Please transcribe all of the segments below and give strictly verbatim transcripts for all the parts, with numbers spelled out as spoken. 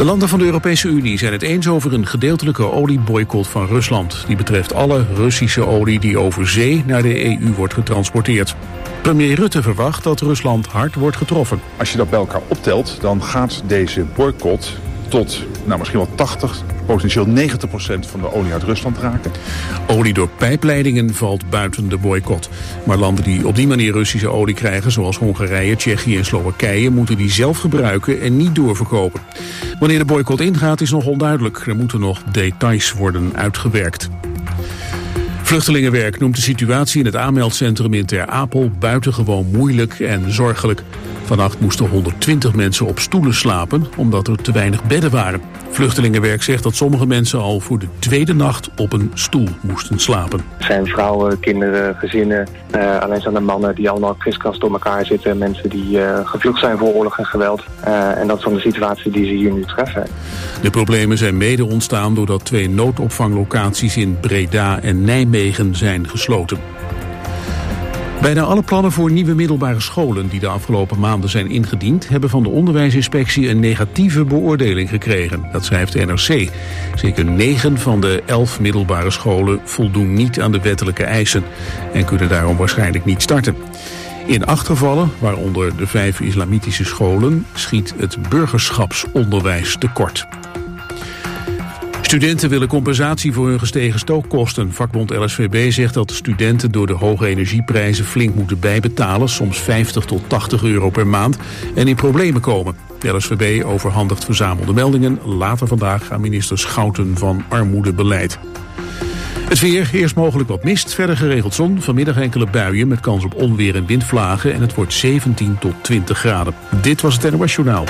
De landen van de Europese Unie zijn het eens over een gedeeltelijke olieboycott van Rusland. Die betreft alle Russische olie die over zee naar de E U wordt getransporteerd. Premier Rutte verwacht dat Rusland hard wordt getroffen. Als je dat bij elkaar optelt, dan gaat deze boycott tot nou, misschien wel tachtig, potentieel negentig procent van de olie uit Rusland raken. Olie door pijpleidingen valt buiten de boycott. Maar landen die op die manier Russische olie krijgen, zoals Hongarije, Tsjechië en Slowakije, moeten die zelf gebruiken en niet doorverkopen. Wanneer de boycott ingaat is nog onduidelijk. Er moeten nog details worden uitgewerkt. Vluchtelingenwerk noemt de situatie in het aanmeldcentrum in Ter Apel buitengewoon moeilijk en zorgelijk. Vannacht moesten honderdtwintig mensen op stoelen slapen omdat er te weinig bedden waren. Vluchtelingenwerk zegt dat sommige mensen al voor de tweede nacht op een stoel moesten slapen. Er zijn vrouwen, kinderen, gezinnen, uh, alleenstaande mannen die allemaal kriskras door elkaar zitten. Mensen die uh, gevlucht zijn voor oorlog en geweld. Uh, en dat is dan de situatie die ze hier nu treffen. De problemen zijn mede ontstaan doordat twee noodopvanglocaties in Breda en Nijmegen zijn gesloten. Bijna alle plannen voor nieuwe middelbare scholen die de afgelopen maanden zijn ingediend, hebben van de onderwijsinspectie een negatieve beoordeling gekregen. Dat schrijft de N R C. Zeker negen van de elf middelbare scholen voldoen niet aan de wettelijke eisen en kunnen daarom waarschijnlijk niet starten. In acht gevallen, waaronder de vijf islamitische scholen, schiet het burgerschapsonderwijs tekort. Studenten willen compensatie voor hun gestegen stookkosten. Vakbond L S V B zegt dat de studenten door de hoge energieprijzen flink moeten bijbetalen, soms vijftig tot tachtig euro per maand, en in problemen komen. De L S V B overhandigt verzamelde meldingen later vandaag aan minister Schouten van Armoedebeleid. Het weer, eerst mogelijk wat mist, verder geregeld zon. Vanmiddag enkele buien met kans op onweer en windvlagen en het wordt zeventien tot twintig graden. Dit was het N O S Journaal.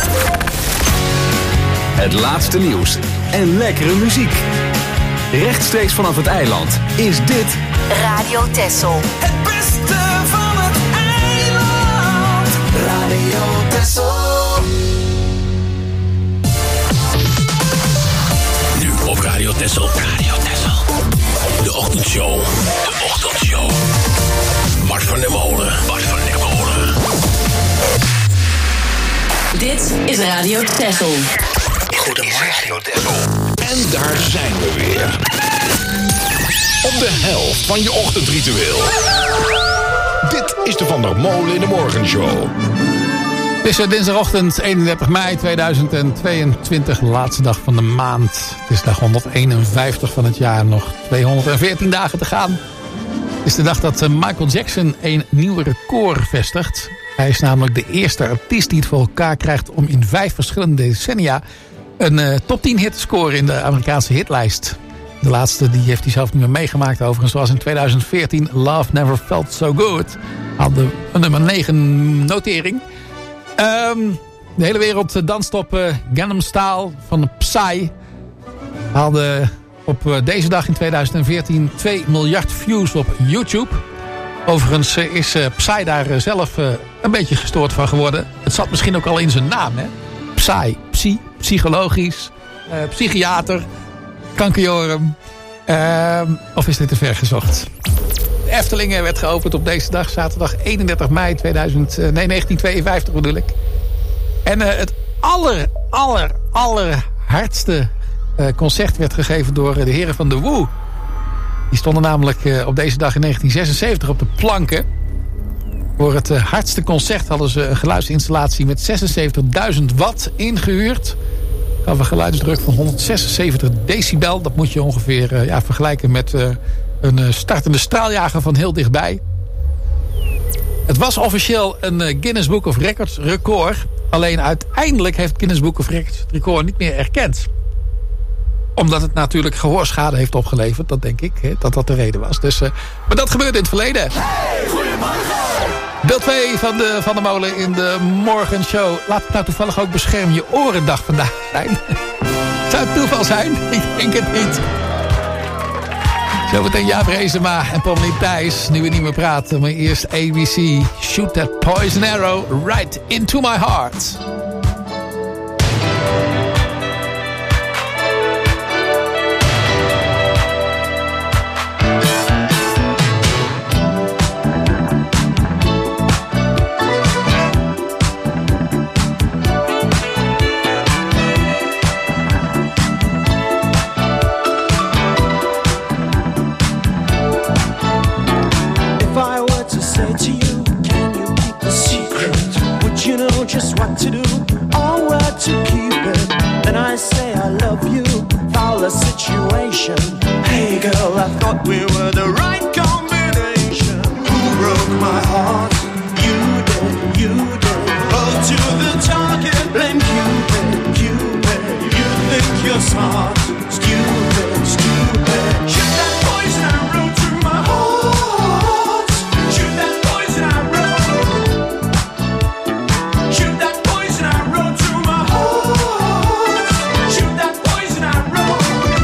Het laatste nieuws en lekkere muziek. Rechtstreeks vanaf het eiland is dit Radio Texel. Het beste van het eiland. Radio Texel. Nu op Radio Texel. Radio Texel. De ochtendshow. De ochtendshow. Bart van der Molen. Bart van der Molen. Dit is Radio Texel. Goedemorgen. En daar zijn we weer. Op de helft van je ochtendritueel. Dit is de Van der Molen in de Morgenshow. Het is dinsdagochtend eenendertig mei tweeduizend tweeëntwintig, laatste dag van de maand. Het is dag honderdeenenvijftig van het jaar, nog tweehonderdveertien dagen te gaan. Het is de dag dat Michael Jackson een nieuw record vestigt. Hij is namelijk de eerste artiest die het voor elkaar krijgt om in vijf verschillende decennia een uh, top tien hit te scoren in de Amerikaanse hitlijst. De laatste die heeft hij zelf niet meer meegemaakt overigens. Zoals in tweeduizend veertien Love Never Felt So Good. Hadden een nummer negen notering. Um, de hele wereld danst op uh, Gangnam Style van Psy. Haalde op uh, deze dag in tweeduizend veertien twee miljard views op YouTube. Overigens uh, is uh, Psy daar uh, zelf uh, een beetje gestoord van geworden. Het zat misschien ook al in zijn naam, hè? Psy, psy, psychologisch, uh, psychiater, kankerjorum. Uh, of is dit te ver gezocht? De Efteling werd geopend op deze dag, zaterdag eenendertig mei tweeduizend, uh, nee, negentien tweeënvijftig bedoel ik. En uh, het aller, aller, aller hardste uh, concert werd gegeven door uh, de heren van de Woo. Die stonden namelijk uh, op deze dag in negentien zesenzeventig op de planken. Voor het uh, hardste concert hadden ze een geluidsinstallatie met zesenzeventigduizend watt ingehuurd. Gaf een geluidsdruk van honderdzesenzeventig decibel. Dat moet je ongeveer uh, ja, vergelijken met uh, een uh, startende straaljager van heel dichtbij. Het was officieel een uh, Guinness Book of Records record. Alleen uiteindelijk heeft Guinness Book of Records het record niet meer erkend. Omdat het natuurlijk gehoorschade heeft opgeleverd. Dat denk ik, hè, dat dat de reden was. Dus, uh, maar dat gebeurde in het verleden. Hey, goedemorgen. Deel twee van de Van der Molen in de morgenshow. Laat het nou toevallig ook bescherm je orendag vandaag zijn. Zou het toeval zijn? Ik denk het niet. Zometeen Jaap Reesema en Pommelien Thijs. Nu we niet meer praten, maar eerst A B C. Shoot that poison arrow right into my heart. or where to keep it. Then I say I love you, foul the situation. Hey girl, I thought we were the right combination. Who broke my heart? You did, you did. Hold to the target, blame Cupid, Cupid. You think you're smart, stupid, stupid. Shoot that poison arrow through my heart. Shoot that poison arrow. Shoot that poison arrow through my heart. Shoot that poison arrow.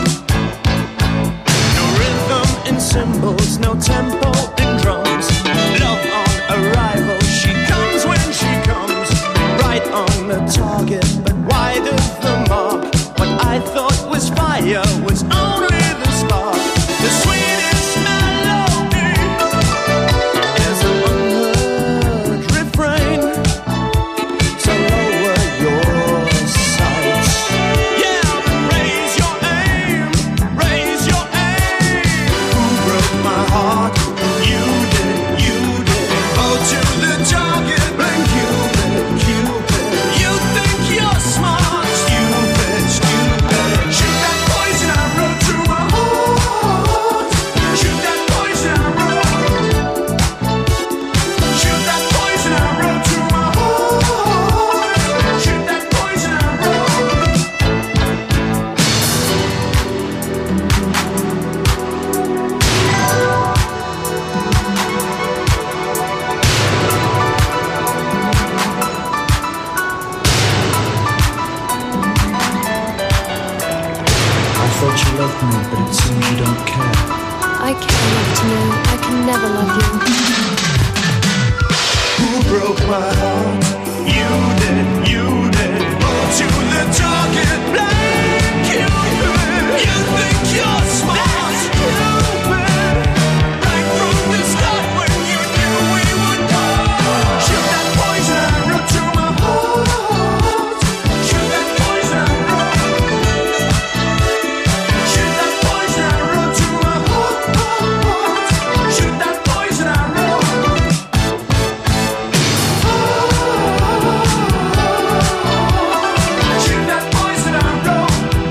No rhythm in cymbals, no tempo in drums. Love on arrival, she comes when she comes. Right on the target, but wide of the mark. What I thought was fire was only the spark. The sweetest melody is an unheard refrain. So lower your sights. Yeah, but raise your aim, raise your aim. Who broke my heart? You did, you did. Oh, to the target, blame Cupid, Cupid. You think you're smart, stupid, stupid. Shoot that poison arrow through my heart. Shoot that poison arrow. Shoot that poison arrow through my heart. Shoot that poison arrow. I thought you loved me, but it seems you don't care. I care enough to know I can never love you. Who broke my heart? You did, you did. Oh, to the target, blame Cupid. You think you're smart, stupid. Right from the start when you knew we would part. Shoot that poison arrow to my heart. Shoot that poison arrow. Shoot that poison arrow to my heart. Shoot that poison arrow. Shoot that poison arrow.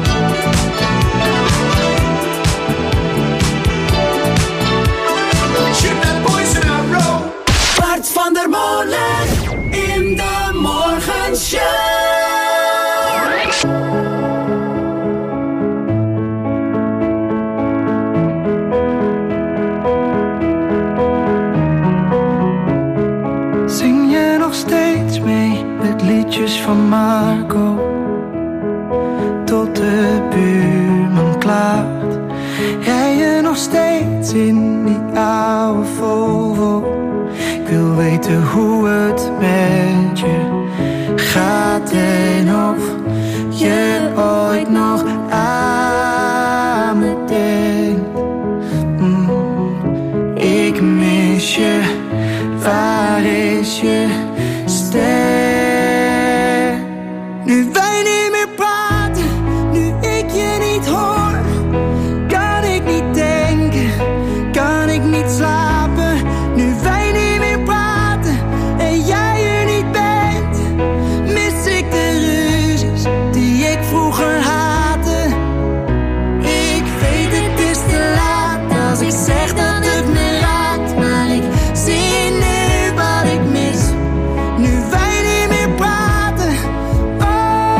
Shoot that poison arrow. Bart van der Molen in de Morgenshow. Zing je nog steeds mee met liedjes van Marco? Tot de buurman klaagt. Rij je nog steeds in die oude Volvo? Ik wil weten hoe het met je gaat en of je ooit nog aan me denkt. Mm, ik mis je. Waar is je ster? Nu wij niet meer praten, nu ik je niet hoor, kan ik niet denken, kan ik niet slapen. Nu wij niet meer praten en jij er niet bent, mis ik de ruzies die ik vroeger haatte. Ik weet het is te laat als ik zeg dat het me raakt, maar ik zie nu wat ik mis. Nu wij niet meer praten, oh.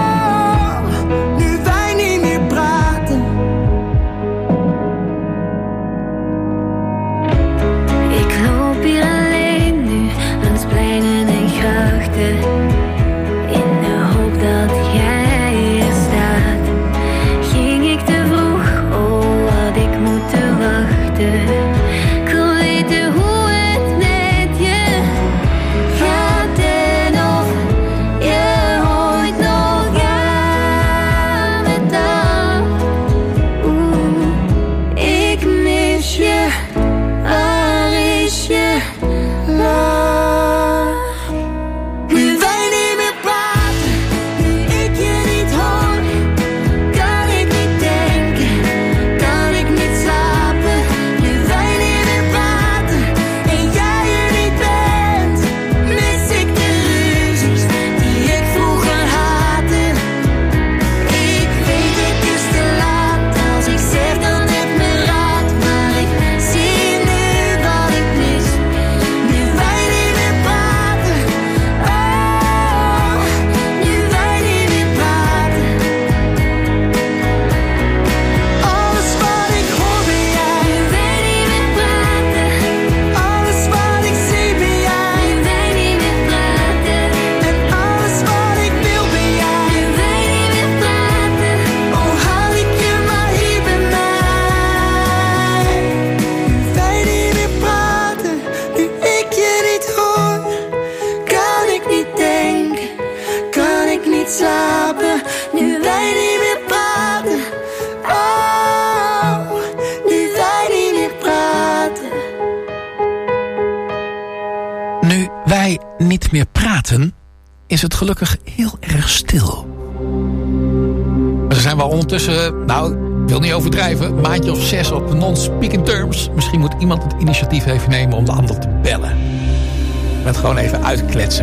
buiten is het gelukkig heel erg stil. Maar ze zijn wel ondertussen, nou, ik wil niet overdrijven, een maandje of zes op de non-speaking terms. Misschien moet iemand het initiatief even nemen om de ander te bellen. Met gewoon even uitkletsen.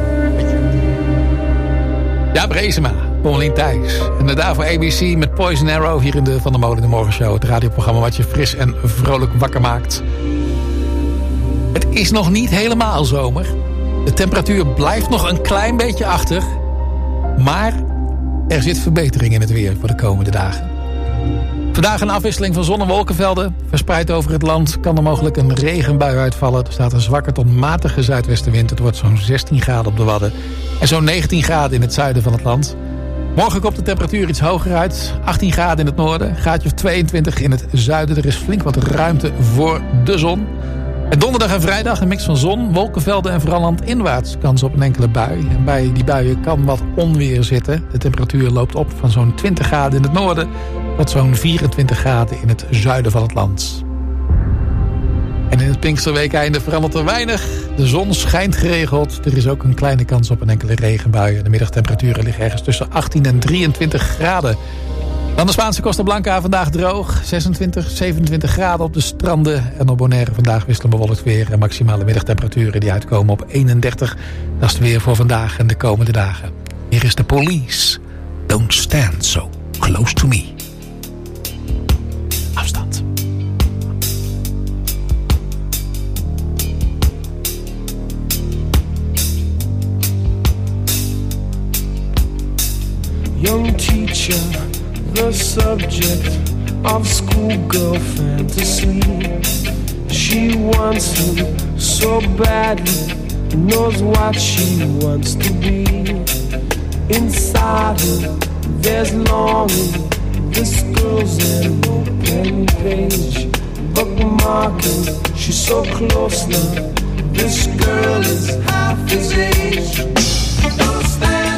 Ja, Brezema, Pommelien Thijs. En daarvoor A B C met Poison Arrow hier in de Van der Molen in de Morgenshow. Het radioprogramma wat je fris en vrolijk wakker maakt. Het is nog niet helemaal zomer. De temperatuur blijft nog een klein beetje achter. Maar er zit verbetering in het weer voor de komende dagen. Vandaag een afwisseling van zon- en wolkenvelden. Verspreid over het land kan er mogelijk een regenbui uitvallen. Er staat een zwakke tot matige zuidwestenwind. Het wordt zo'n zestien graden op de Wadden. En zo'n negentien graden in het zuiden van het land. Morgen komt de temperatuur iets hoger uit. achttien graden in het noorden. Graadje of tweeëntwintig in het zuiden. Er is flink wat ruimte voor de zon. En donderdag en vrijdag een mix van zon, wolkenvelden en vooral landinwaarts kans op een enkele bui. En bij die buien kan wat onweer zitten. De temperatuur loopt op van zo'n twintig graden in het noorden tot zo'n vierentwintig graden in het zuiden van het land. En in het Pinksterweekeinde verandert er weinig. De zon schijnt geregeld. Er is ook een kleine kans op een enkele regenbui. De middagtemperaturen liggen ergens tussen achttien en drieëntwintig graden. Dan de Spaanse Costa Blanca vandaag droog. zesentwintig, zevenentwintig graden op de stranden. En op Bonaire vandaag wisselen bewolkt weer. En maximale middagtemperaturen die uitkomen op eenendertig. Dat is het weer voor vandaag en de komende dagen. Hier is de Police. Don't stand so close to me. Afstand. Young teacher, the subject of schoolgirl fantasy. She wants him so badly, knows what she wants to be. Inside her, there's longing. This girl's an open page, bookmarking. She's so close now. This girl is half his age. Don't stand.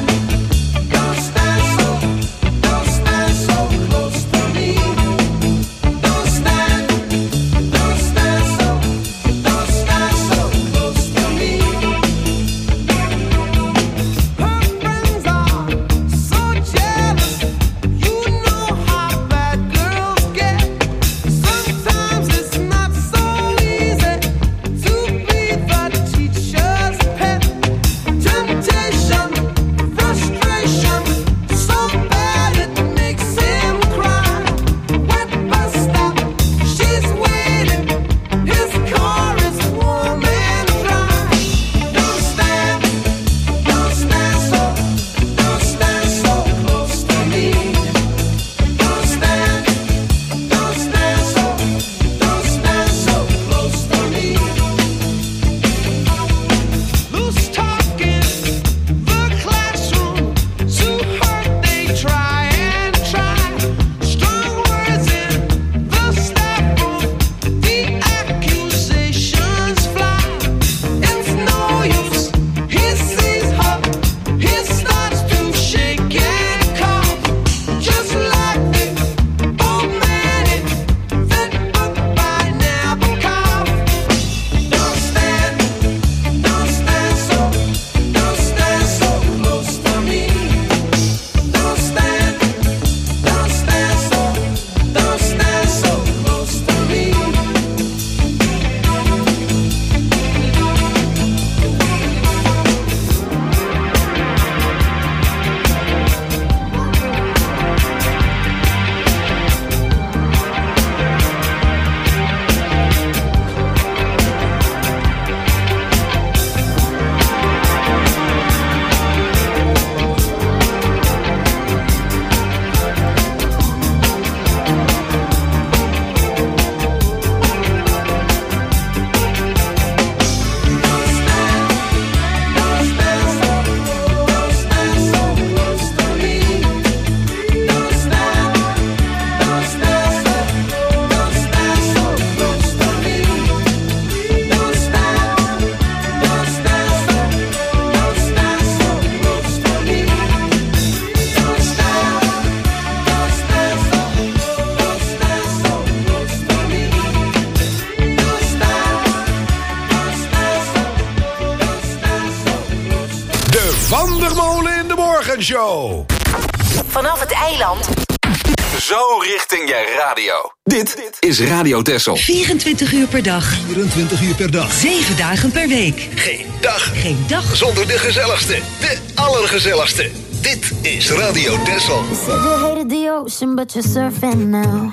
Morgenshow. Vanaf het eiland. Zo richting je radio. Dit is Radio Texel. vierentwintig uur per dag. vierentwintig uur per dag. zeven dagen per week. Geen dag. Geen dag. Zonder de gezelligste. De allergezelligste. Dit is Radio Texel. You said you hated the ocean, but you're surfing now.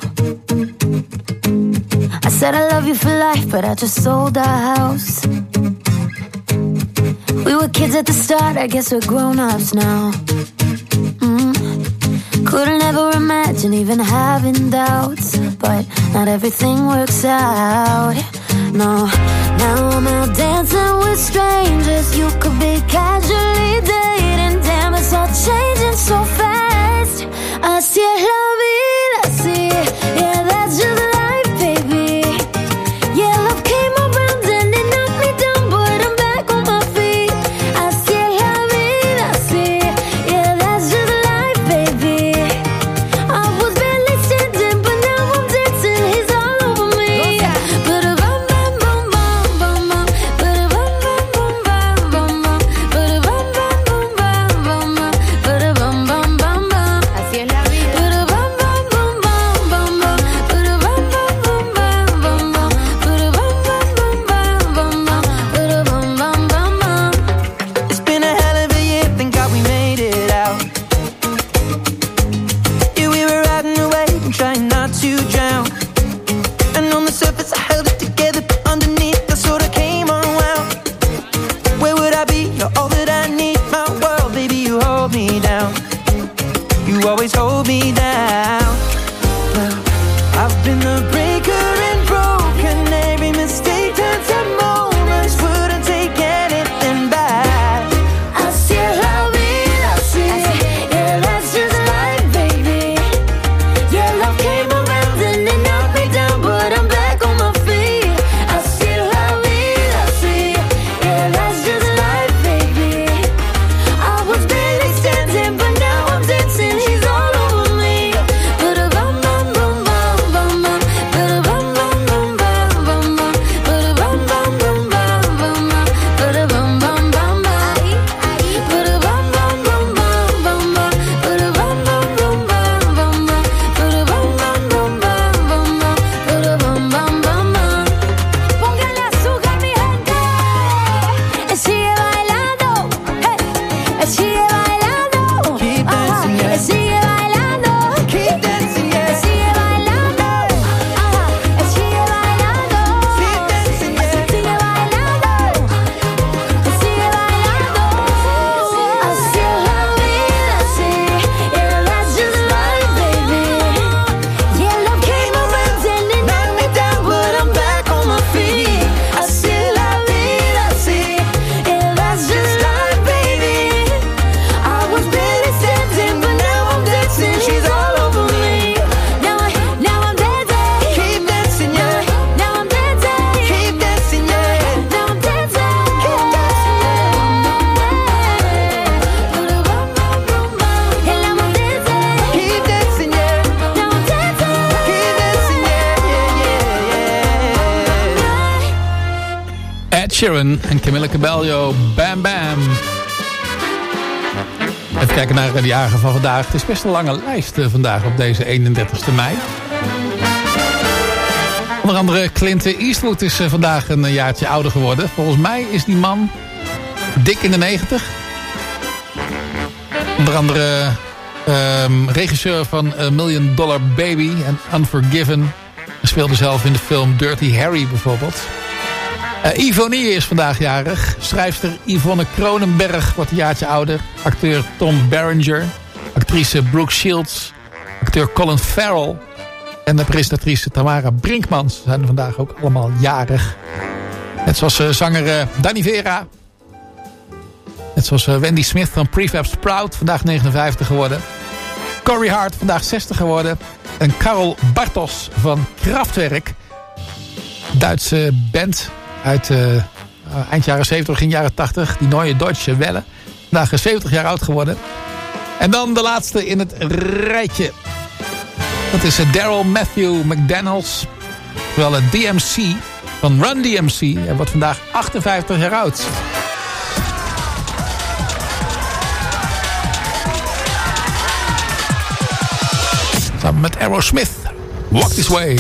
I said I love you for life, but I just sold our house. We were kids at the start, I guess we're grown-ups now. Mm. Couldn't ever imagine even having doubts, but not everything works out. No, now I'm out dancing with strangers. You could be casually dating. Damn, it's all changing so fast. Así es la vida, así. Yeah, that's just life, baby. Yeah, love came around and it knocked me down, but I'm back on my feet. Así es la vida, así. Yeah, that's just life, baby. I was barely standing, but now I'm dancing. He's all over me. But a bum bum bum bum bum bum. But a bum bum bum bum bum bum. But a bum bum bum bum bum bum. But a bum bum bum bum. Así es la vida. But a bum bum bum bum bum bum. But a bum bum bum bum bum bum. But a bum bum bum bum bum bum. But a bum bum bum bum. It's been a hell of a year, thank God we made it out. Yeah, we were riding away and trying not to drown. And on the surface I held it together, but underneath I sort of came unwound. Where would I be? You're all that I need, my world, baby, you hold me down. You always hold me down. Well, I've been the breaker and broken. Every mistake turns to moments. Wouldn't take anything back. Así es la vida, así. Yeah, that's just life, baby. Yeah, love came around and it knocked me down, but I'm back on my feet. Así es la vida, así. Yeah, that's just life, baby. I was barely standing, but now I'm dancing. He's all over me. But a bum bum bum bum bum bum. But a bum bum bum bum bum bum. But a bum bum bum bum bum bum. But a bum bum bum bum. But a bum bum bum bum bum bum. But a bum bum bum bum bum bum. But a bum bum bum bum bum bum. But a bum bum bum bum. Póngale azúcar, mi gente. Y sigue bailando. Hey. Y sigue bailando. Keep dancing, yeah. Y sigue bailando. Keep dancing, yeah. Y sigue bailando. Ajá. Y sigue bailando. Keep dancing, yeah. Sigue bailando. Y sigue bailando. Así es la vida, así. Yeah, that's just life, baby. Yeah, love came around and it knocked me down, but I'm back on my feet. Así es la vida, así. Yeah, that's just life, baby. I was barely standing, but now I'm dancing. She's all over me. Now I, now I'm dancing. Keep dancing, yeah. Now I'm dancing. Keep dancing, yeah. Now I'm dancing. Keep dancing. Keep dancing, yeah. Now I'm dancing. Keep dancing, yeah, yeah, yeah, yeah. Ed Sheeran en Camila Cabello, Bam Bam. Even kijken naar de jaren van vandaag. Het is best een lange lijst eh, vandaag op deze eenendertigste mei. Onder andere Clint Eastwood is eh, vandaag een eh, jaartje ouder geworden. Volgens mij is die man dik in de negentig. Onder andere ehm, regisseur van A Million Dollar Baby en Unforgiven. Hij speelde zelf in de film Dirty Harry bijvoorbeeld. Uh, Ivonie is vandaag jarig. Schrijfster Yvonne Kronenberg wordt een jaartje ouder. Acteur Tom Berenger. Actrice Brooke Shields. Acteur Colin Farrell. En de presentatrice Tamara Brinkmans zijn vandaag ook allemaal jarig. Net zoals uh, zanger uh, Danny Vera. Net zoals uh, Wendy Smith van Prefab Sprout. Vandaag negenenvijftig geworden. Corey Hart vandaag zestig geworden. En Karel Bartos van Kraftwerk. Duitse band uit uh, eind jaren zeventig, begin jaren tachtig. Die Neue Deutsche Welle. Vandaag zeventig jaar oud geworden. En dan de laatste in het rijtje. Dat is uh, Daryl Matthew McDaniels. Terwijl het D M C van Run D M C. Hij wordt vandaag achtenvijftig jaar oud. met Aerosmith. Walk This Way.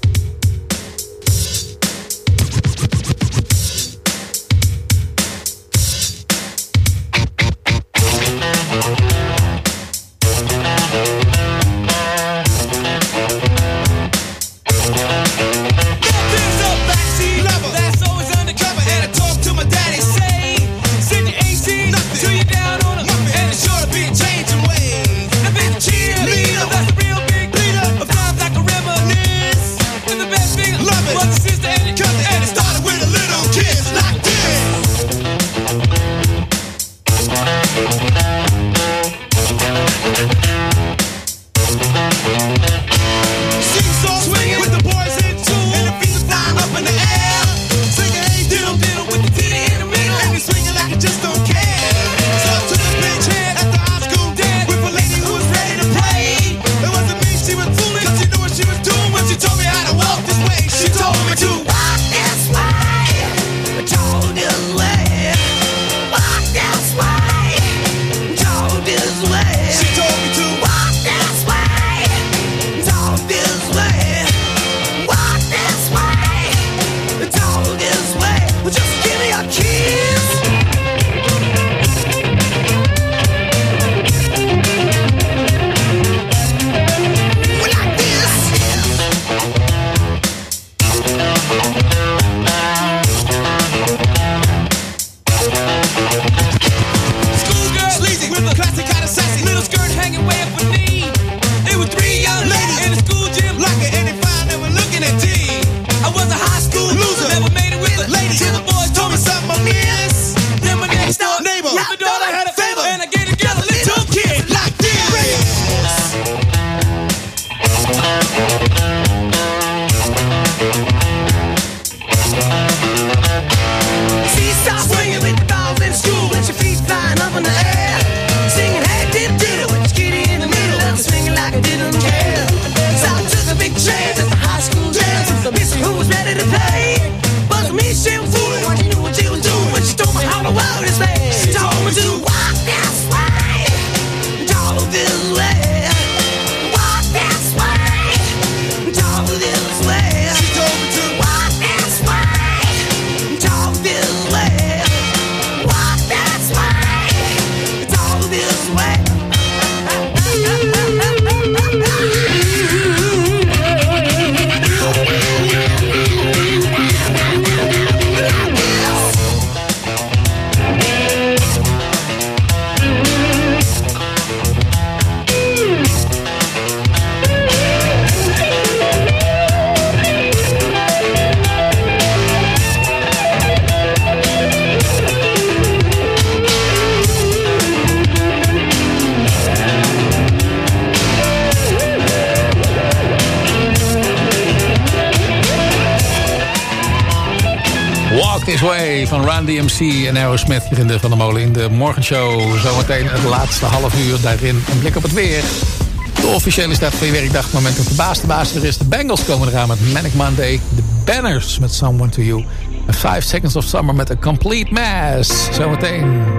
This Way van Run D M C en Aerosmith hier in de Van der Molen in de morgenshow. Zometeen het laatste half uur daarin een blik op het weer. De officiële start van je werkdag. Moment dat de baas de baas er is. De Bengals komen eraan met Manic Monday. De Banners met Someone to You. En five Seconds of Summer met A Complete Mess. Zometeen.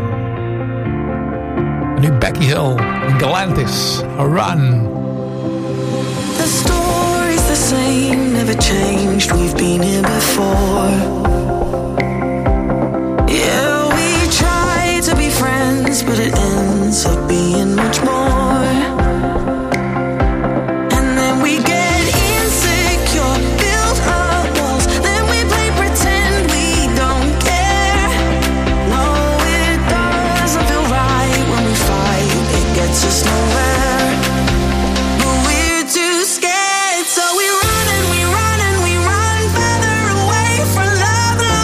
En nu Becky Hill en Galantis. A Run. The story's the same, never changed. We've been here before. Yeah, we try to be friends, but it ends up being much more. And then we get insecure, build up walls, then we play pretend we don't care. No, it doesn't feel right when we fight, it gets us nowhere. But we're too scared, so we run and we run and we run further away from love.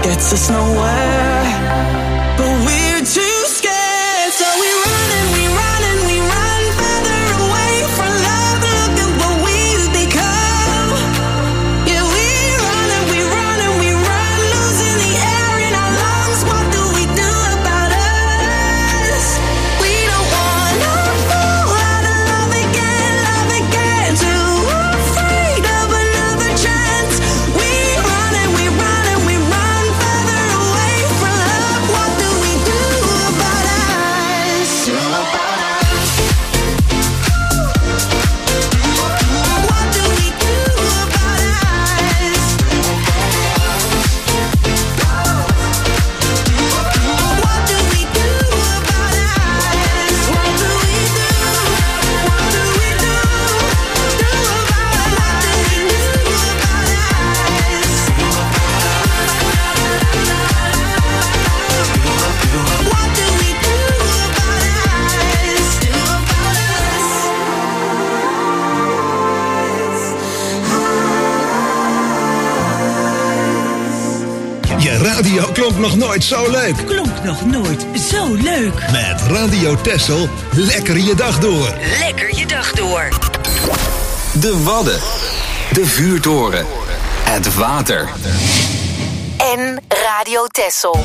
gets us nowhere. But we're too scared, so we run and we run and we run further away from love. Look at what we've become. Yeah, we run and we run and we run, losing the air in our lungs. What do we do about us? We don't want to fall out of love again, love again. Too afraid of another chance. We run and we run and we run further away from love. What do we do about us? Do about us? What do we do about us? What do we do about us? What do we do? What do we do? Do about what do we do about us? What do we do about us? Do Je radio klonk nog nooit zo leuk. Klonk nog nooit zo leuk. Met Radio Texel, lekker je dag door. Lekker je dag door. De Wadden. De vuurtoren. Het water. En Radio Texel.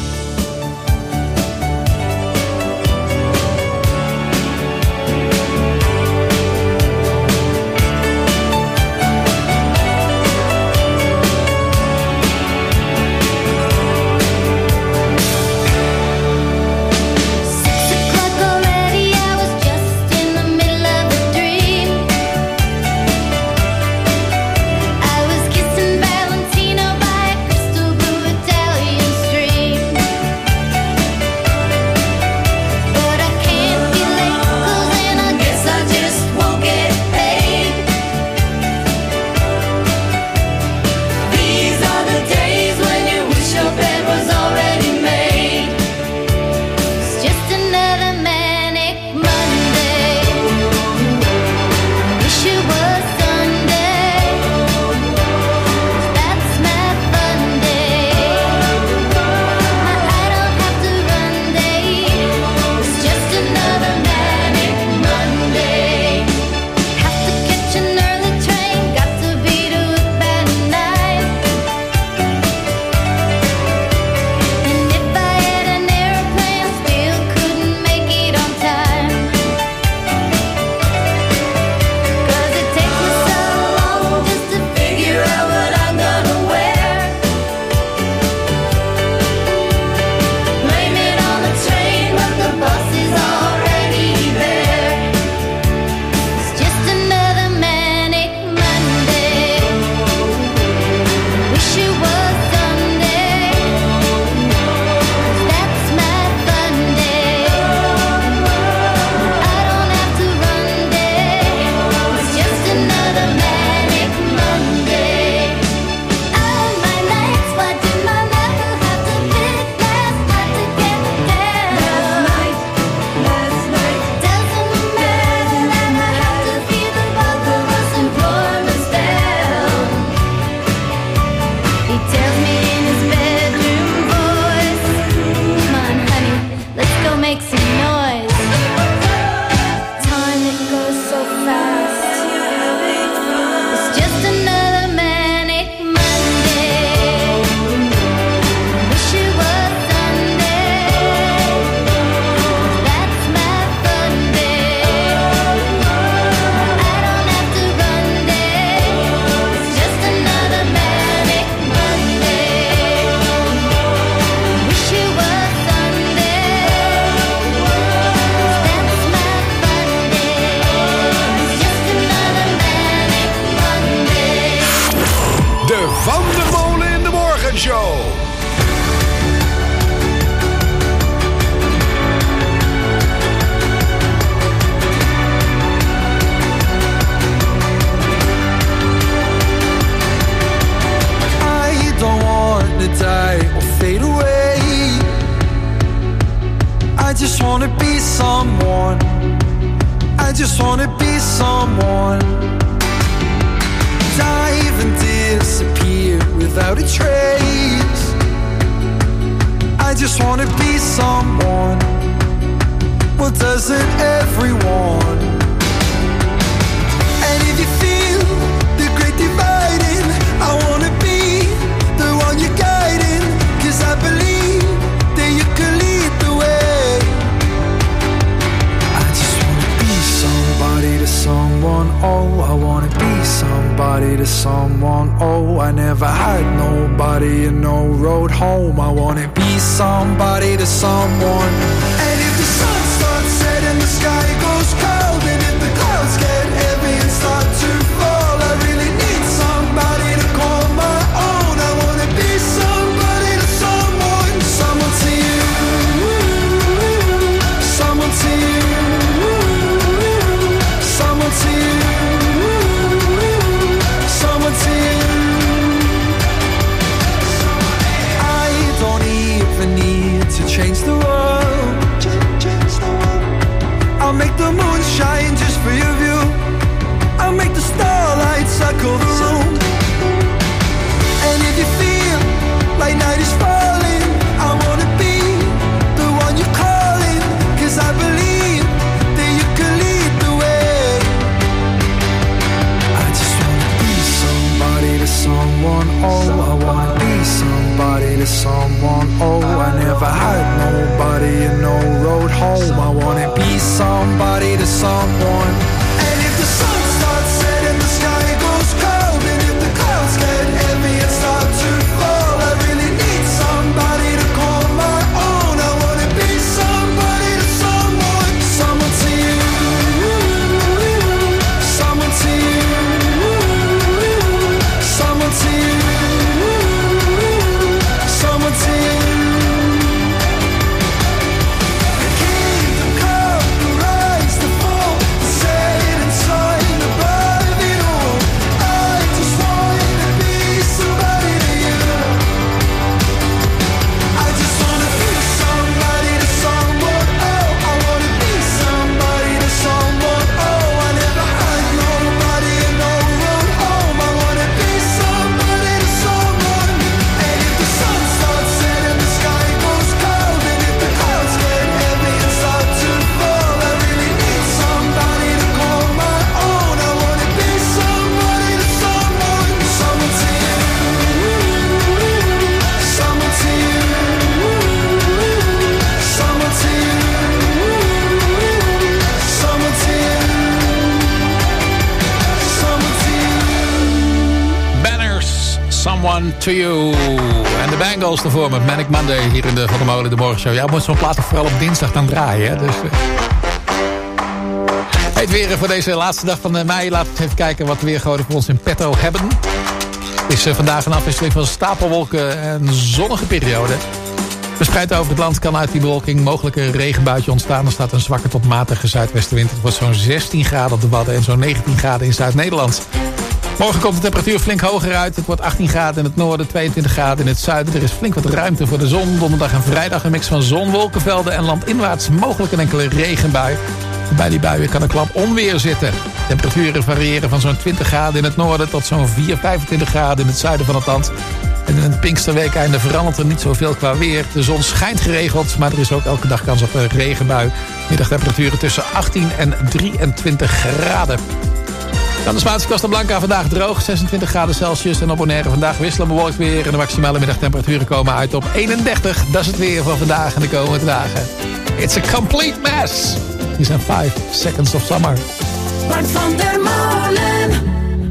Dive and disappear without a trace. just wanna be someone. Well, doesn't everyone? And if you feel the great dividing, I wanna be the one you're guiding. Cause I believe that you can lead the way. I just wanna be somebody to someone. Oh, I wanna be somebody to someone. Oh, I never had nobody and no road home. I wanna be somebody to someone. And if the sun starts setting, the sky goes cold, and if the clouds get heavy and start to fall, I really need somebody to call my own. I wanna be somebody to someone. Someone to you, someone to you, someone to you, someone to you. I don't even need to change the world. I'll make the moon shine just for your view. I'll make the starlight circle the room. And if you feel like night is falling, I wanna be the one you're calling. Cause I believe that you can lead the way. I just wanna be somebody to someone. Oh, I wanna be somebody to someone. Oh, I never had nobody and no road home. I wanna be somebody to someone. And if the sun starts setting, the sky goes cold, and if the clouds get heavy and start to fall, I really need somebody to call my own. I wanna be somebody to someone. Someone to you, someone to you, someone to you, someone to you. The kingdom come, the rise, the fall, the set and sign above it all. I just wanna be somebody to you. I just wanna be somebody to someone. Oh, I wanna be somebody to someone. Oh, I never had nobody and no road home. I wanna be somebody to someone. And if the sun starts setting, the sky goes cold, and if the clouds get heavy and start to fall, I really need somebody to call my own. I wanna be somebody to someone. Someone to you, someone to you, someone to you, someone to you, someone to you. Banners, Someone to You. En de Bangles ervoor met Manic Monday hier in de Van der Molen de Morgenshow. Ja, moet zo'n plaat toch vooral op dinsdag dan draaien. Hè? Dus, uh... het weer voor deze laatste dag van mei. Laten we even kijken wat we weer gewoon voor ons in petto hebben. Het is uh, vandaag een afwisseling van stapelwolken en zonnige periode. Verspreid over het land kan uit die bewolking mogelijk een regenbuitje ontstaan. Er staat een zwakke tot matige zuidwestenwind. Het wordt zo'n zestien graden op de Wadden en zo'n negentien graden in Zuid-Nederland. Morgen komt de temperatuur flink hoger uit. Het wordt achttien graden in het noorden, tweeëntwintig graden in het zuiden. Er is flink wat ruimte voor de zon. Donderdag en vrijdag een mix van zon, wolkenvelden en landinwaarts mogelijk een enkele regenbui. Bij die buien kan een klap onweer zitten. Temperaturen variëren van zo'n twintig graden in het noorden tot zo'n vier, vijfentwintig graden in het zuiden van het land. En in het Pinksterweekeinde verandert er niet zoveel qua weer. De zon schijnt geregeld, maar er is ook elke dag kans op een regenbui. Middagtemperaturen tussen achttien en drieëntwintig graden. Dan de Spaanse Costa Blanca vandaag droog, zesentwintig graden Celsius. En op Bonaire vandaag wisselen bewolkt weer. En de maximale middagtemperaturen komen uit op eenendertig. Dat is het weer van vandaag en de komende dagen. It's a complete mess. Hier zijn five seconds of summer. Bart van der Molen.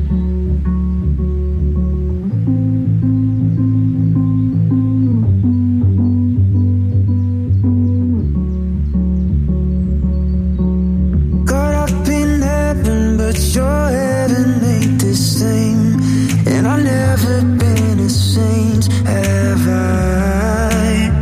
Your heaven ain't the same, and I've never been a saint, have I?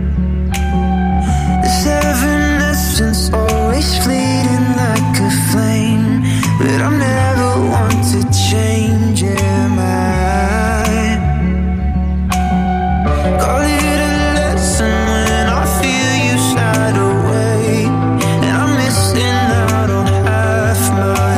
The seven essence always fleeting like a flame, but I'm never one to change, am I? Call it a lesson when I feel you slide away, and I'm missing out on half my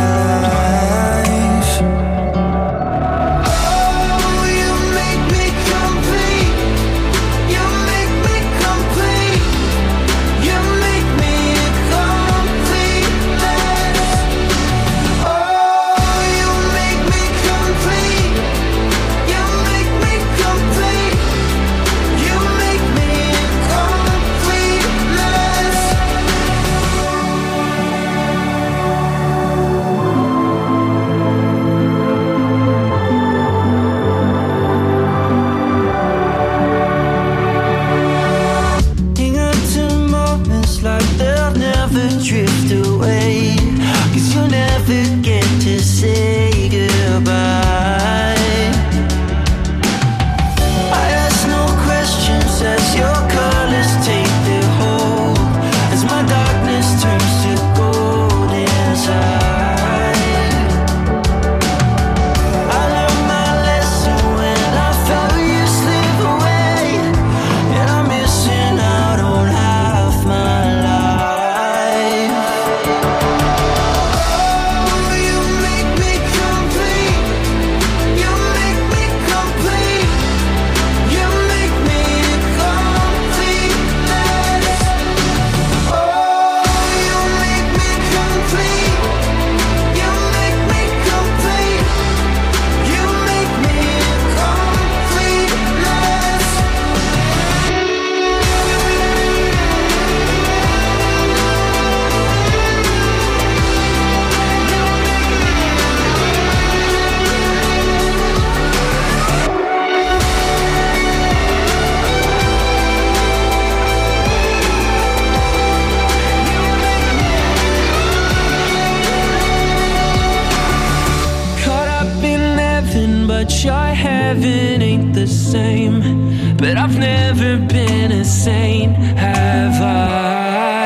I've never been a saint, have I?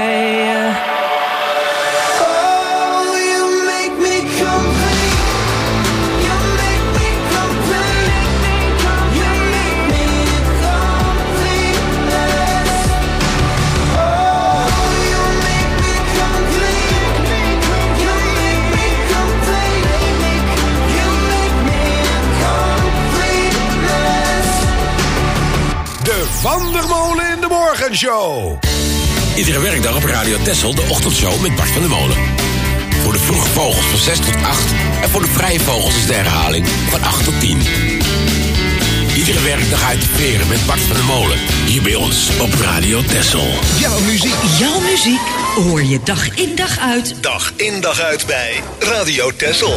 Oh, you make me complete. You make me complete. You make me completeness. Oh, you make me complete. You make me complete. You make me completeness. De Van der Molen in de Morgenshow. Iedere werkdag op Radio Texel de ochtendshow met Bart van der Molen. Voor de vroege vogels van zes tot acht. En voor de vrije vogels is de herhaling van acht tot tien. Iedere werkdag uit de veren met Bart van der Molen. Hier bij ons op Radio Texel. Jouw muziek. Jouw muziek hoor je dag in dag uit. Dag in dag uit bij Radio Texel.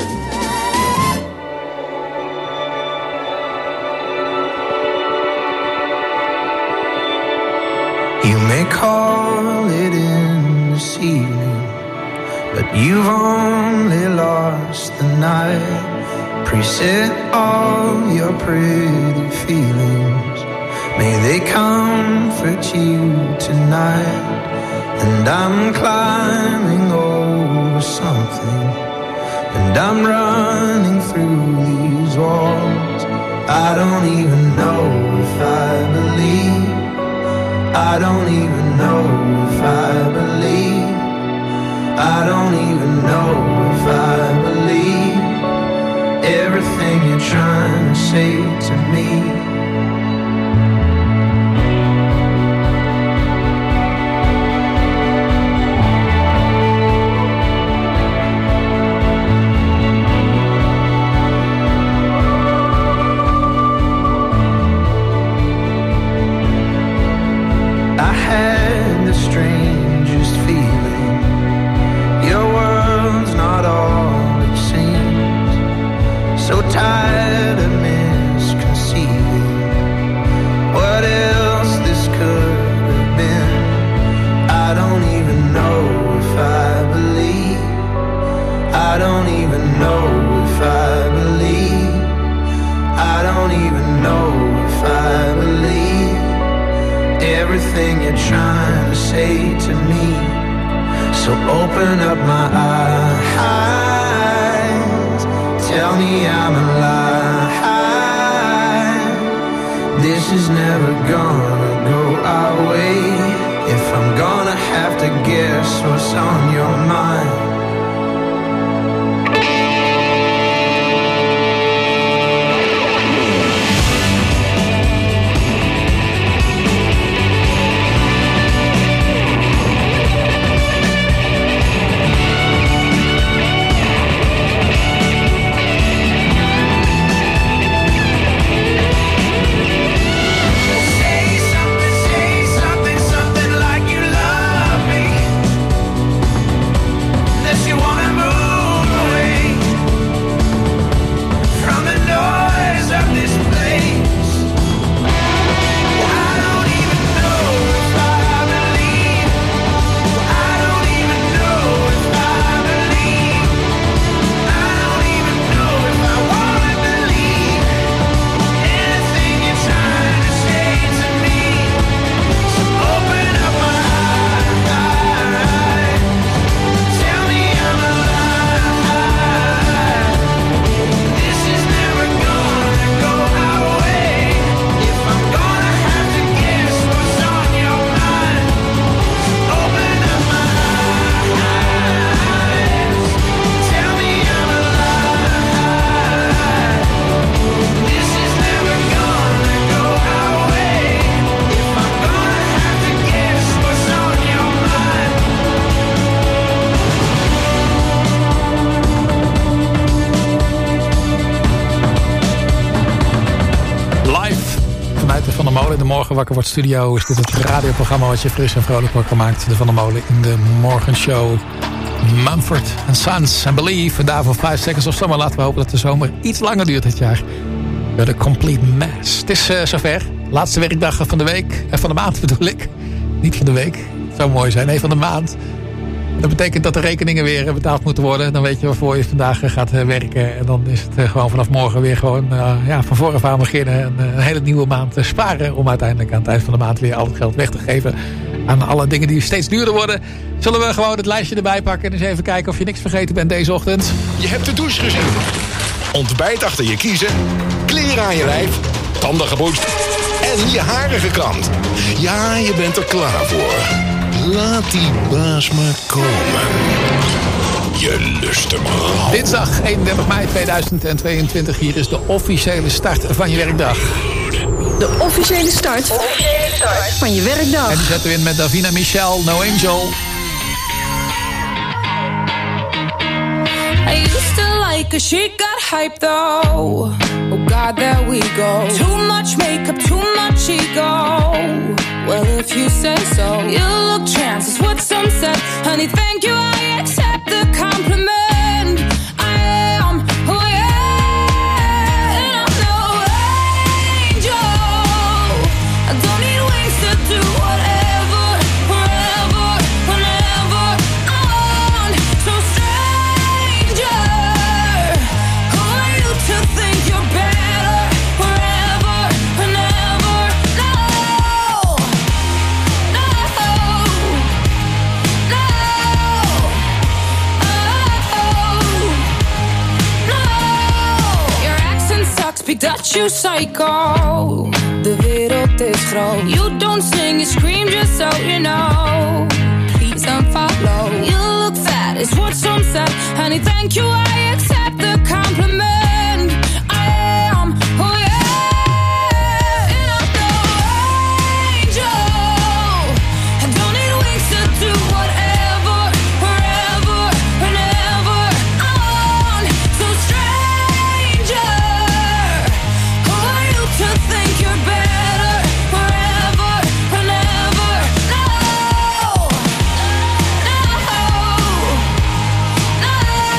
You may call it in this evening, but you've only lost the night. Preset all your pretty feelings, may they comfort you tonight. And I'm climbing over something, and I'm running through these walls. I don't even know if I believe, I don't even know if I believe, I don't even know if I believe everything you're trying to say to me. I had the strangest feeling. Your world's not all it seems. So tired of misconceiving what else this could have been. I don't even know if I believe, I don't even know if I believe, I don't even know if I believe everything you're trying to say to me. So open up my eyes, tell me I'm alive. This is never gonna go our way. If I'm gonna have to guess what's on your mind. Morgen Wakker Wordt Studio is dit het radioprogramma wat je fris en vrolijk wakker maakt. De Van der Molen in de Morgenshow. Mumford and Sons and Believe. En daarvoor vijf Seconds of Summer. Laten we hopen dat de zomer iets langer duurt dit jaar. De Complete Mess. Het is uh, zover. Laatste werkdag van de week. En uh, van de maand bedoel ik. Niet van de week. Het zou mooi zijn. Nee, van de maand. Dat betekent dat de rekeningen weer betaald moeten worden. Dan weet je waarvoor je vandaag gaat werken. En dan is het gewoon vanaf morgen weer gewoon uh, ja, van vooraf aan beginnen. En een hele nieuwe maand sparen. Om uiteindelijk aan het eind van de maand weer al het geld weg te geven. Aan alle dingen die steeds duurder worden. Zullen we gewoon het lijstje erbij pakken. En eens even kijken of je niks vergeten bent deze ochtend. Je hebt de douche gezien. Ontbijt achter je kiezen. Kleren aan je lijf. Tanden gepoetst. En je haren gekamd. Ja, je bent er klaar voor. Laat die baas maar komen. Je lust hem al. Dinsdag eenendertig mei tweeduizend tweeëntwintig. Hier is de officiële start van je werkdag. De officiële start, officiële start van je werkdag. En die zetten we in met Davina Michel, No Angel. I used to like her, she got hype though. Oh God, there we go. Too much makeup, too much ego. Well, if you say so. You look trans, is what some said. Honey, thank you, I accept the compliment. I am who I am, and I'm no angel. I don't need wings to do whatever, wherever, whenever I want. So stranger, who are you to think you're better, wherever, whenever? No, no, no, oh, no. Your accent sucks, big Dutch, you psycho. De wereld is groot. You don't sing, you scream just so you know. Please don't follow. You look fat, is what some said. Honey, thank you, I accept the compliment. I am who I am, and I'm no angel. I don't need wings to do whatever, wherever, whenever I want. So stranger, who are you to think you're better, wherever, whenever? No, no, no,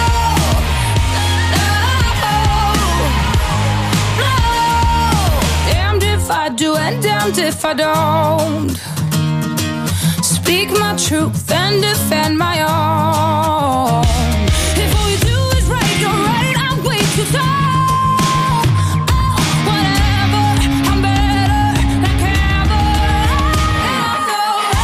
no, no. Damned if I do and damned if I don't. Speak my truth and defend my own. If all you do is right, you're right, I'm way too tall. Oh, whatever, I'm better than ever. I'm no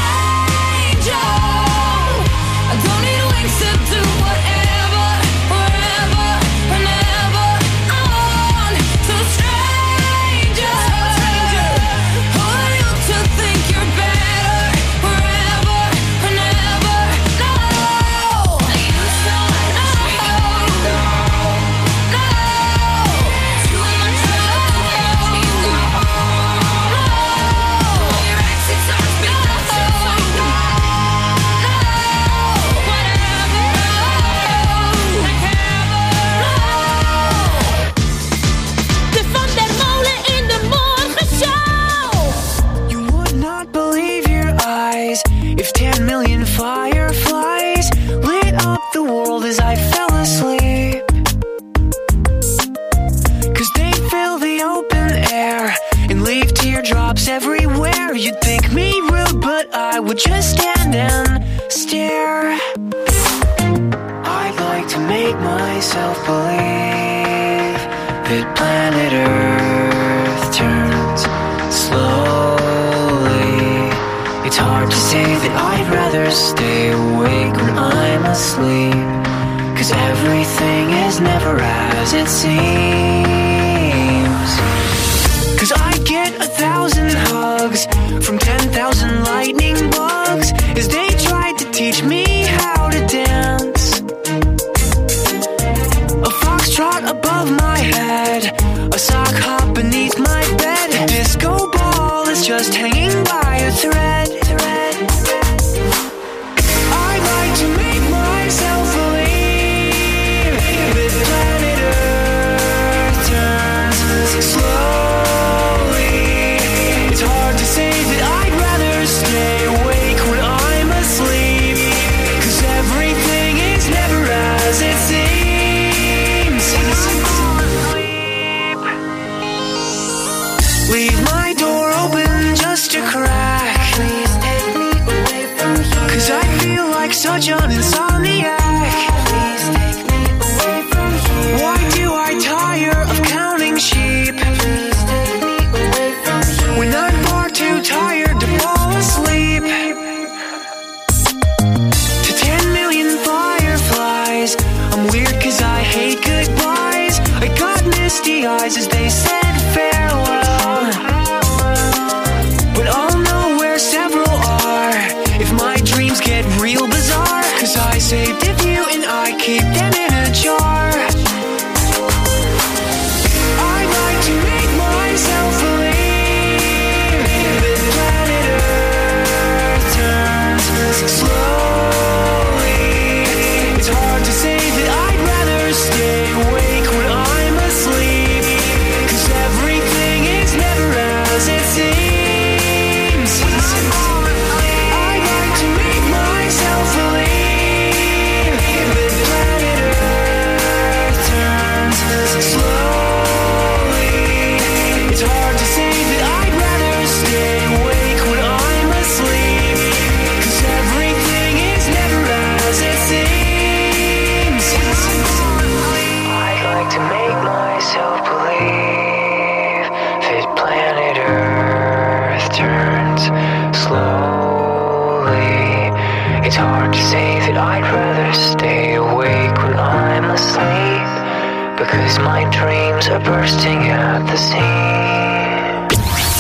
angel. I don't need wings to do whatever, wherever, whenever I want. So stranger, who are you to think you're better, wherever, whenever? No, you so no, no, too much love, you go. Your accent sounds big, that's so no, whatever, like De Van der Molen in de Morgenshow. You would not believe your eyes if ten million fireflies lit up the world as I fell asleep. Cause they fill the open air and leave teardrops everywhere. You'd think me rude, but I would just stand and stare. I'd like to make myself believe that planet Earth turns slowly. It's hard to say that I'd rather stay awake when I'm asleep. Cause everything is never as it seems. Cause I get a thousand hugs from ten thousand lightning bugs as they tried to teach me how to dance. A foxtrot above my head, a sock hop beneath my bed. A disco ball is just hanging by a thread. I'd like to make myself believe that planet Earth turns slowly. It's hard to say that I'd rather stay awake when I'm asleep. Cause everything is never as it seems. Leave my door open just a crack. Please take me away ends slowly. It's hard to say that I'd rather stay awake when I'm asleep, because my dreams are bursting at the seams.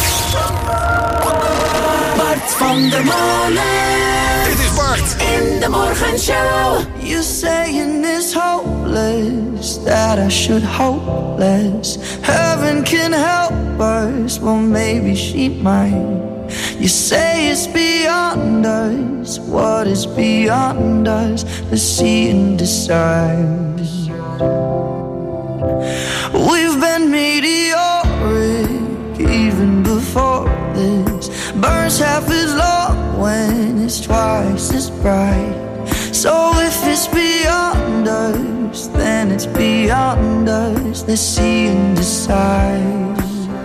Bart van der Molen. Dit is Bart. In de Morgenshow. You're saying it's hopeless, that I should hope less. Heaven can help us, well maybe she might. You say it's beyond us, what is beyond us? Let's see and decide. We've been meteoric even before this. Burns half as long when it's twice as bright. So if it's beyond us, then it's beyond us. Let's see and decide.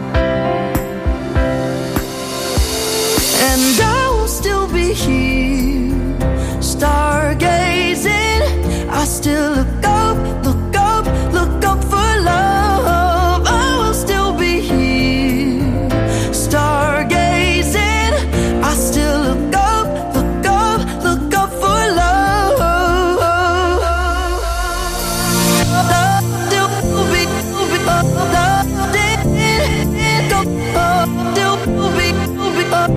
And I will still be here, stargazing. I still look up, look up, look up for love. I will still be here, stargazing. I still look up, look up, look up for love. Love still be, be, love, still be, be, love.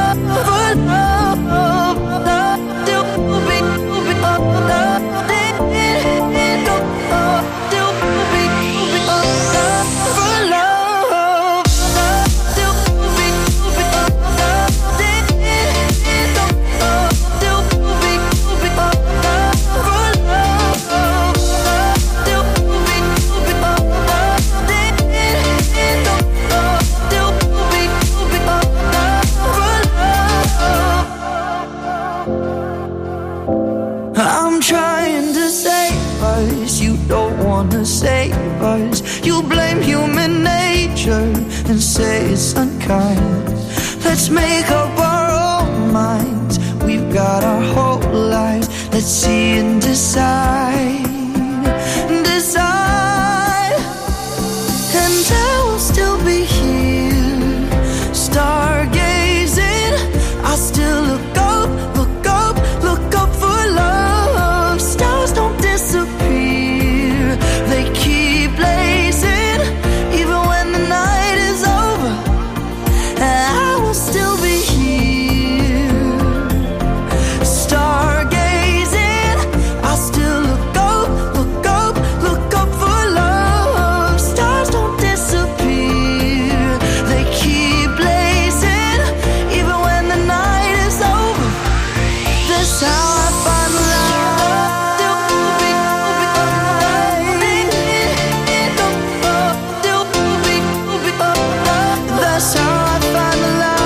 I'm trying to save us, you don't wanna save us. You blame human nature and say it's unkind. Let's make up our own minds, we've got our whole lives. Let's see and decide, decide. And I will still be here, stargazing. I still look up, look up, look up for love. Stars don't disappear, they keep blazing, even when the night is over. And I will still be here, stargazing. I still look up, look up, look up for love. Stars don't disappear, they keep blazing, even when the night is over. That's how I find love. That's how I find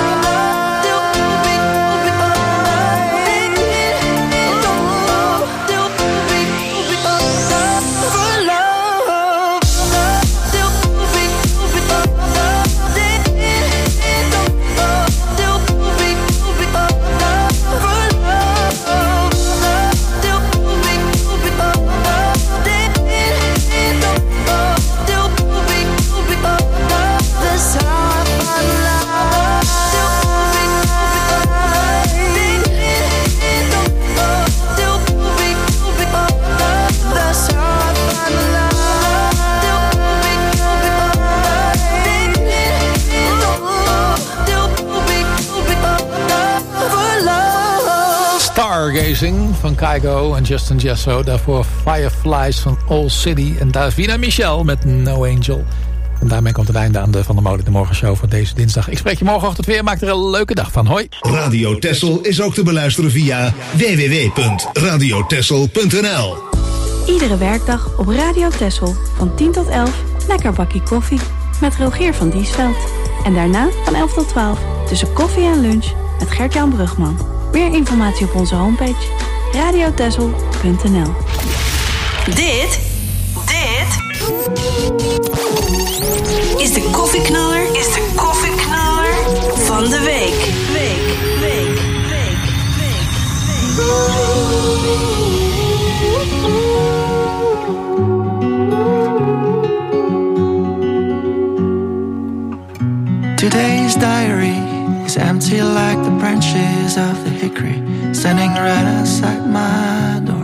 Stargazing van Kygo en Justin Jesso. Daarvoor Fireflies van All City. En Davina Michel met No Angel. En daarmee komt het einde aan de Van der Molen de Morgenshow voor deze dinsdag. Ik spreek je morgenochtend weer. Maak er een leuke dag van. Hoi. Radio Texel is ook te beluisteren via w w w punt radio texel punt n l. Iedere werkdag op Radio Texel van tien tot elf lekker bakkie koffie met Rogier van Diesveld. En daarna van elf tot twaalf tussen koffie en lunch met Gert-Jan Brugman. Meer informatie op onze homepage radio texel punt n l. Dit, dit is de koffieknaller, is de koffieknaller van de week. Week, week, week, week, Today's diary is empty like the branches of the hickory standing right outside my door.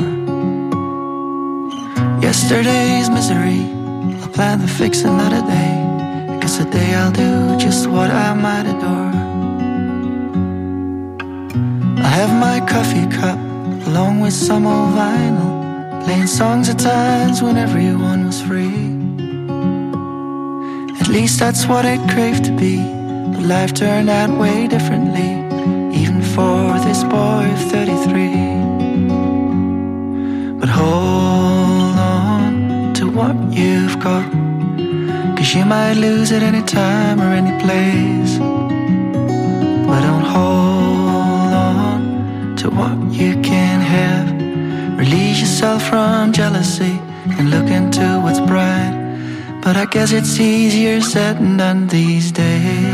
Yesterday's misery, I'll plan to fix another day, because today I'll do just what I might adore. I have my coffee cup along with some old vinyl, playing songs at times when everyone was free. At least that's what I'd crave to be, but life turned out way differently, even for this boy of thirty-three. But hold on to what you've got, 'cause you might lose it any time or any place. But don't hold on to what you can have. Release yourself from jealousy and look into what's bright. But I guess it's easier said than done these days.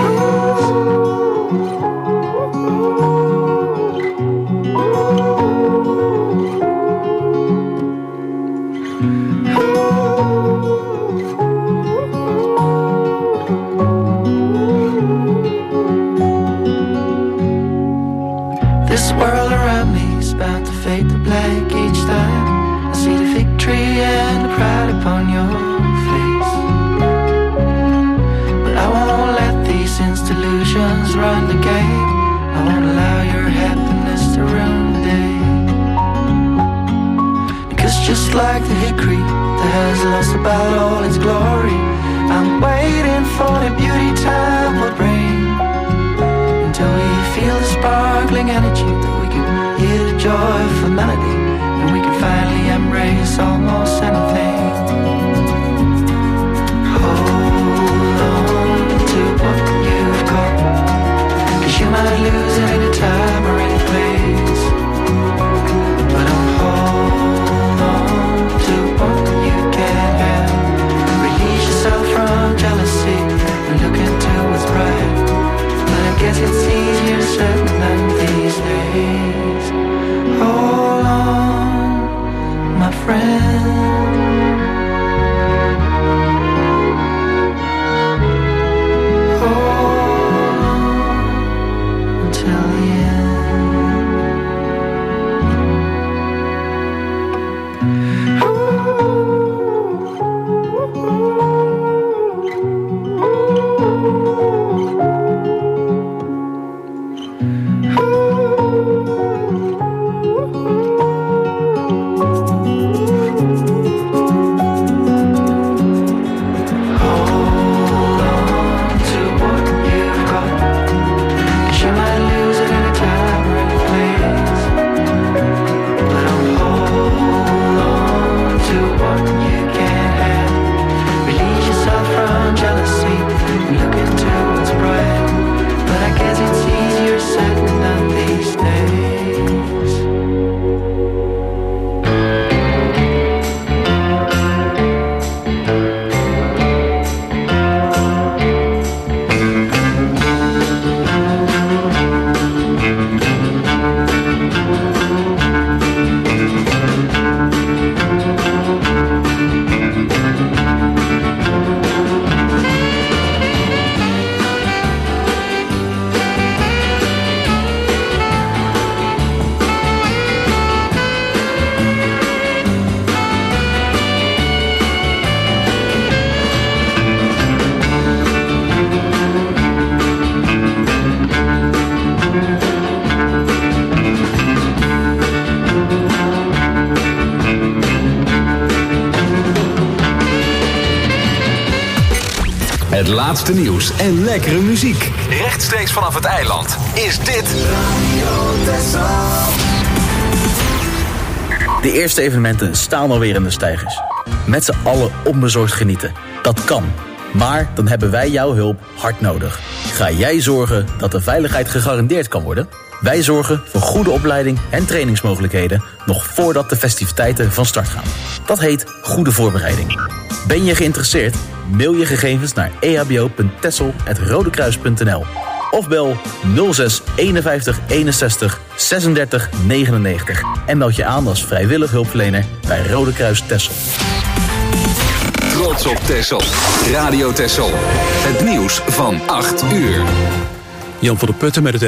This world around me is bound to fade to black each time I see the victory and the pride upon your face. But I won't let these illusions run the game. I won't allow your happiness to ruin the day. Because just like the hickory that has lost about all its glory, I'm waiting for the beauty time will bring, until we feel the sparkling energy, that we can hear the joy of a melody, and we can finally embrace almost anything. Hold on to what you've got, 'cause you might lose it any time or any place. But don't hold on to what you can't have. Release yourself from jealousy and look into what's bright. But I guess it's easier said than these days. Hold on, my friend. Hold on until the Het laatste nieuws en lekkere muziek. Rechtstreeks vanaf het eiland is dit De eerste evenementen staan alweer in de steigers. Met z'n allen onbezorgd genieten. Dat kan. Maar dan hebben wij jouw hulp hard nodig. Ga jij zorgen dat de veiligheid gegarandeerd kan worden? Wij zorgen voor goede opleiding en trainingsmogelijkheden nog voordat de festiviteiten van start gaan. Dat heet goede voorbereiding. Ben je geïnteresseerd? Mail je gegevens naar e h b o punt tessel apenstaartje rodekruis punt n l of bel nul zes eenenvijftig eenenzestig zesendertig negenennegentig en meld je aan als vrijwillig hulpverlener bij Rode Kruis Texel. Trots op Texel. Radio Texel. Het nieuws van acht uur. Jan van der Putten met het